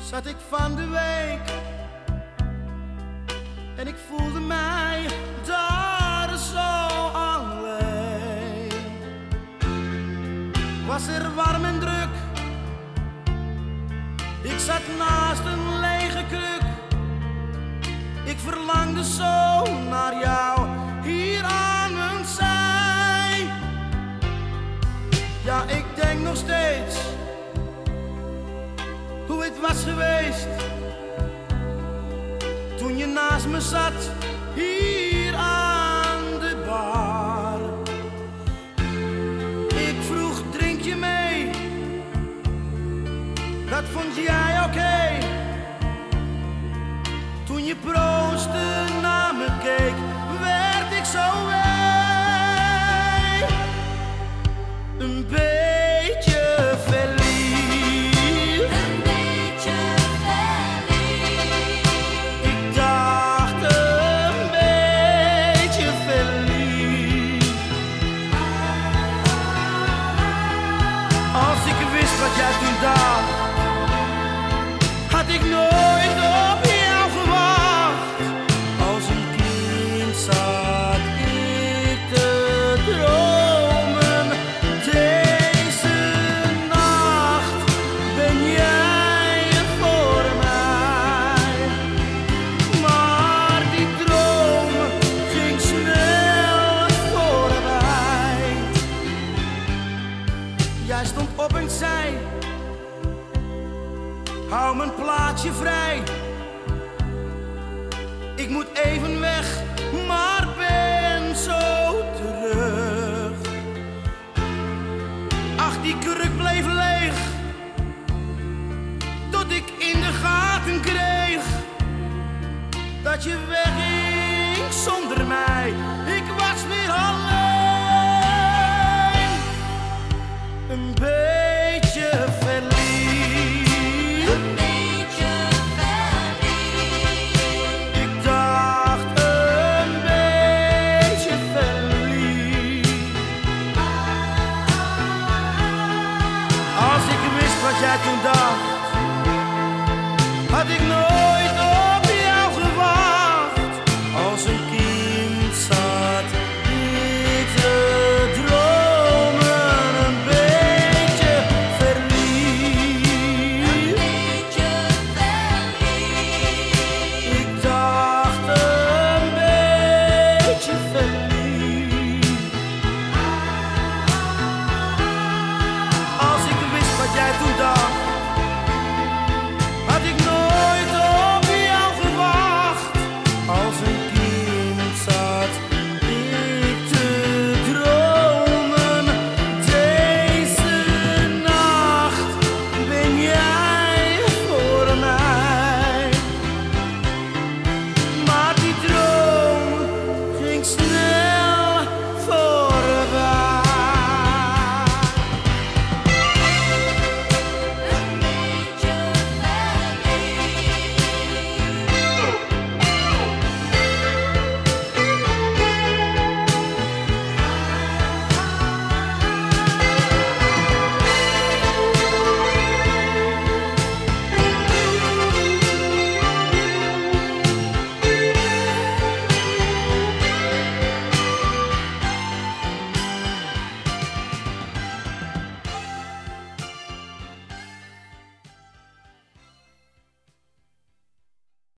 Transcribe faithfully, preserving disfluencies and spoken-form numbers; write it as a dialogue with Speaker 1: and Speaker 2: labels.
Speaker 1: zat ik van de week en ik voelde mij daar zo alleen. Was er warm en druk, ik zat naast een lege kruk. Ik verlangde zo naar jou hier aan mijn zij. Ja, ik denk nog steeds hoe het was geweest toen je naast me zat hier aan de bar. Ik vroeg, drink je mee? Dat vond jij oké. Okay. Toen je proostte naar me keek, werd ik zo wee. Een beetje verliefd.
Speaker 2: Een beetje verliefd.
Speaker 1: Ik dacht een beetje verliefd. Als ik wist wat jij toen dacht, had ik nooit op jou gewacht. Als een kind zat ik te dromen. Deze nacht ben jij er voor mij. Maar die droom ging snel voorbij. Jij stond op en zei: hou mijn plaatsje vrij. Ik moet even weg, maar ben zo terug. Ach, die kruk bleef leeg, tot ik in de gaten kreeg dat je wegging zonder mij. Ik was weer alleen. Een beetje